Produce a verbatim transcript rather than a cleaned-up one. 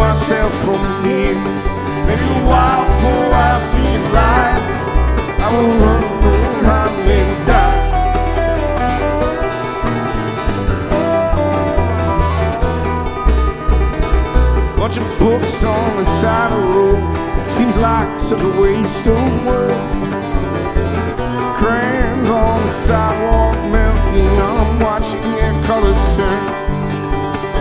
myself from here. Maybe a while before I feel like I will run or I may die. Bunch of books on the side of the road seems like such a waste of words. Crayons on the sidewalk melting, I'm watching their colors turn.